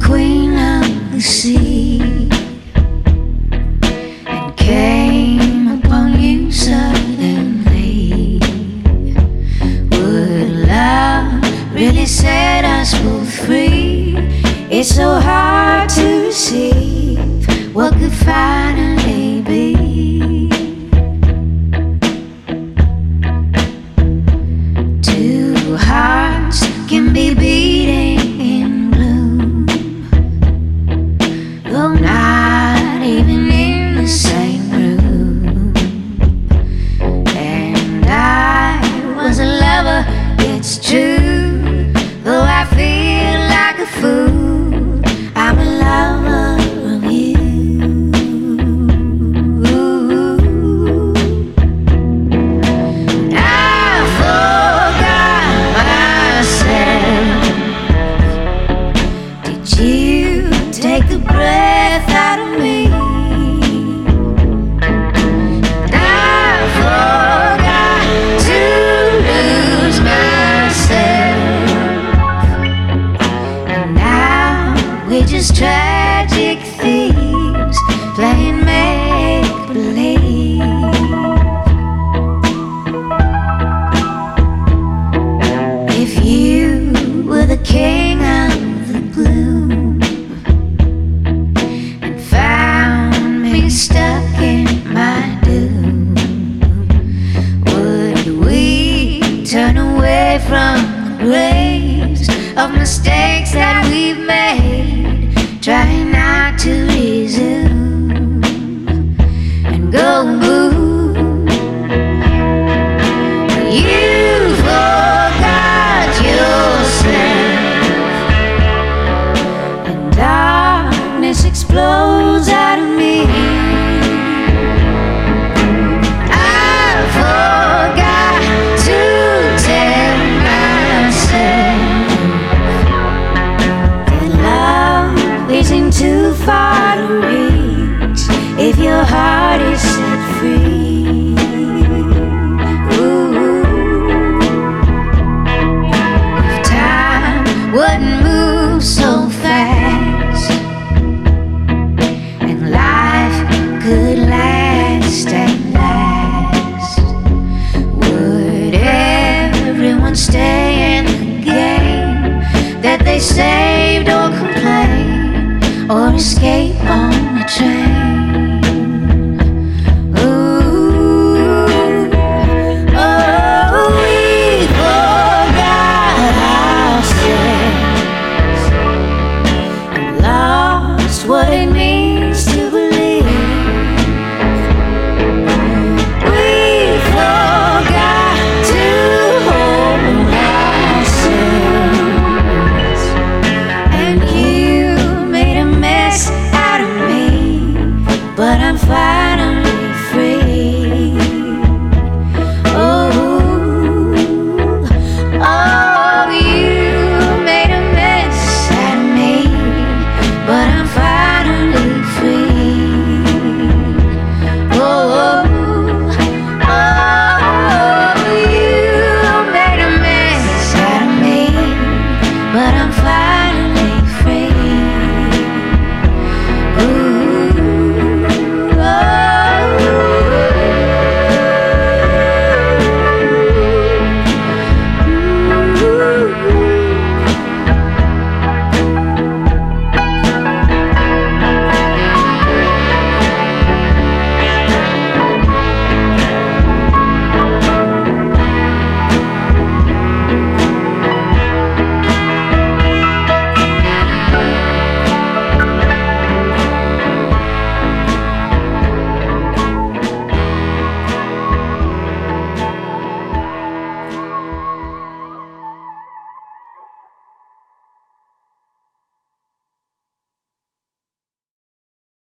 queen of the sea, and came upon you suddenly. Would love really set us both free? It's so hard to receive what could finally be. Two hearts can be beating in bloom, though not even in the same room. And I was a lover, it's true, though I feel like a fool, I'm a lover of you. I forgot myself. Did you take the breath out of me? I forgot to lose myself. And now we're just tragic thieves playing make-believe. If you were the king of the gloom and found me stuck in my doom, would we turn away from the graves of mistakes that we've made, trying not to resume and go boom? You forgot yourself, and darkness explodes out of me. I forgot to tell myself that love isn't too far to reach if your heart is set free. Ooh. If time wouldn't move so fast and life could last and last, would everyone stay in the game that they saved, or complain, or escape on the train?